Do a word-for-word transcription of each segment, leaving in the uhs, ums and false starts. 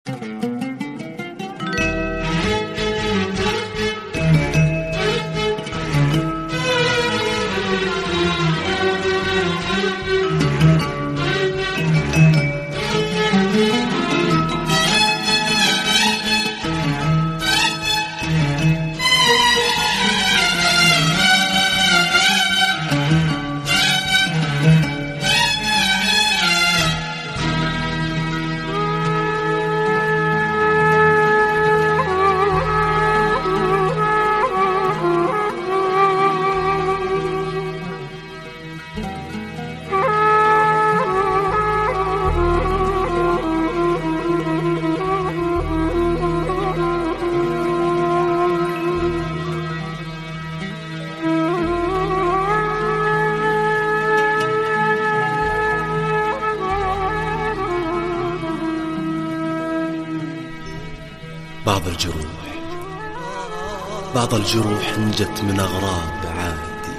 بعض الجروح بعض الجروح انجت من أغراب عادي.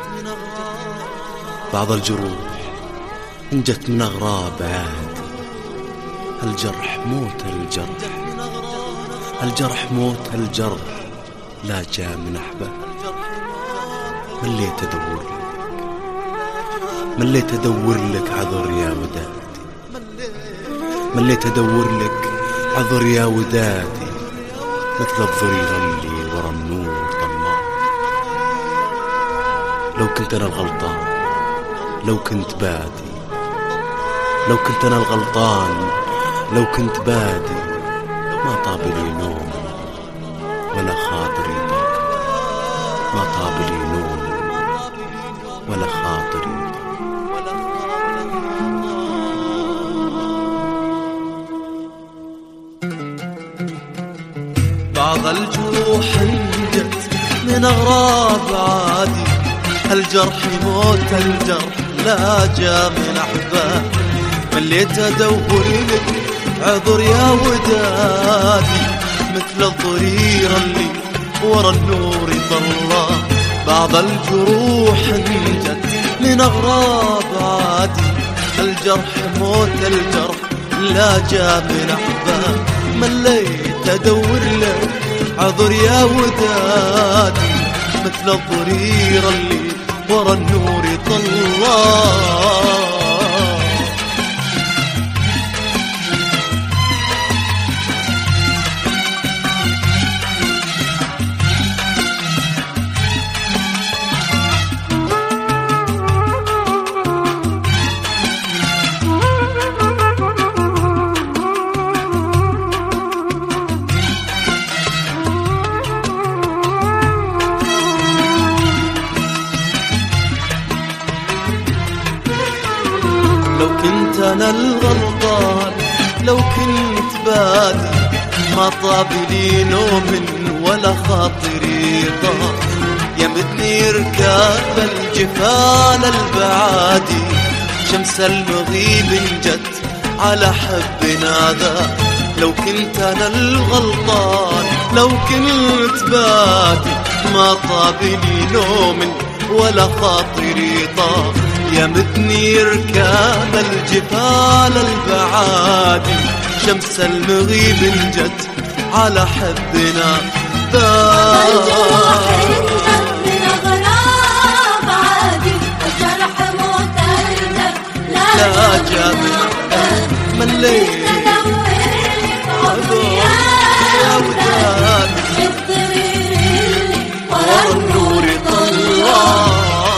بعض الجروح انجت من أغراب عادي. الجرح موت الجرح الجرح موت الجرح لا جاء من أحباب. مليت أدور لك مليت أدور لك عذر يا ودادي. مليت أدور لك عذر يا ودادي مثل الضرير اللي ورا النور طلع. لو كنت أنا الغلطان لو كنت بادي لو كنت أنا الغلطان لو كنت بادي ما طاب لي نوم ولا خاطري ضاق. ما طاب لي نوم ولا خاطري ضاق. بعض الجروح انجت من أغراب عادي. الجرح موت الجرح لا جاء من أحباب. مليت أدور لك عذر يا ودادي مثل الضرير اللي ورا النور طلع. بعض الجروح انجت من أغراب عادي. الجرح موت الجرح لا جاء من أحباب. مليت أدور لك عذر يا ودادي مثل الضرير اللي ورا النور طلع. لو كنت أنا الغلطان لو كنت بادي ما طاب لي نوم ولا خاطري ضاق. يمدني ركاب الجفال البعادي شمس المغيب انجت على حبنا ذا. لو كنت أنا الغلطان لو كنت بادي ما طاب لي نوم ولا خاطري ضاق. يمدني ركاب الجبال البعادي شمس المغيب انجت على حبنا بعض الجروح انجت من أغراب عادي. الجرح موت الجرح لا جاء من أحباب. مليت أدور لك عذر يا ودادي الضرير اللي ورا النور طلع.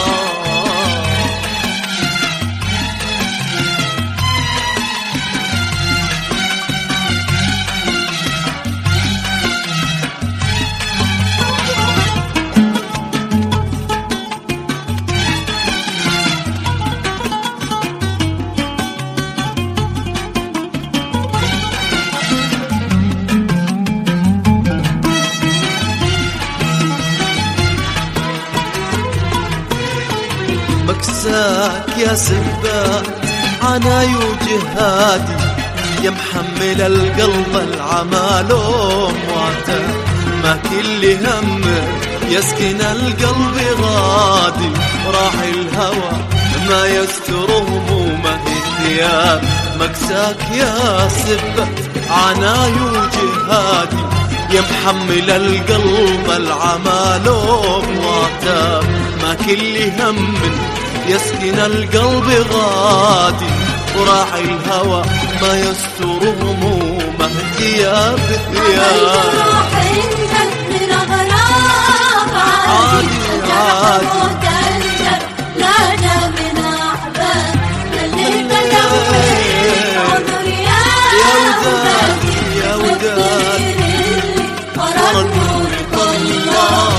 مكساك يا سبات عناي وجهادي يا محمل القلب العمال ومواته. ما كل هم يسكن القلب غادي راعي الهوى ما يستر همومه الثياب. مكساك يا سبات عناي وجهادي يا محمل القلب العمى لوم وعتاب ما كل هم يسكن القلب غادي وراعي الهوى ما يستر همومه ثياب ثياب من أغراب عادي عادي لا جا من أحباب اللي بدوي عمر يا ودادي يا ودادي ورا النور طلع.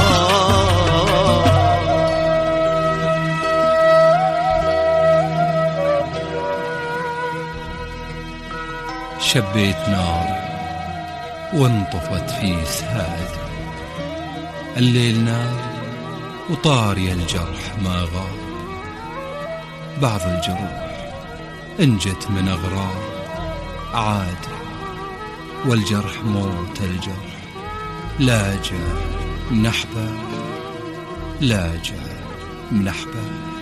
شبيت نار وانطفت في سهاد، الليل نار وطاري الجرح ما غاب، بعض الجروح انجت من أغراب عادي، والجرح موت الجرح لا جاء من أحباب، لا جاء من أحباب.